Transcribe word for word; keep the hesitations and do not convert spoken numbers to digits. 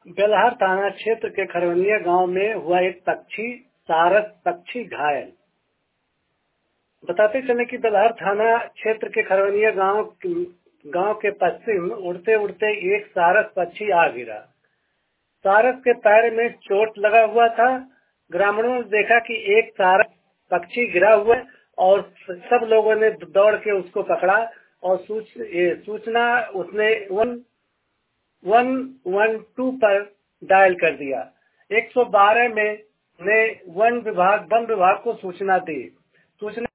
बेलहर थाना क्षेत्र के खरवनिया गांव में हुआ एक पक्षी सारस पक्षी घायल। बताते चले कि बेलहर थाना क्षेत्र के खरवनिया गांव गांव के पश्चिम उड़ते उड़ते एक सारस पक्षी आ गिरा। सारस के पैर में चोट लगा हुआ था। ग्रामीणों ने देखा कि एक सारस पक्षी गिरा हुआ है और सब लोगों ने दौड़ के उसको पकड़ा और सूच, सूचना उसने वन वन वन टू पर डायल कर दिया। एक सौ बारह में ने वन विभाग वन विभाग को सूचना दी। सूचना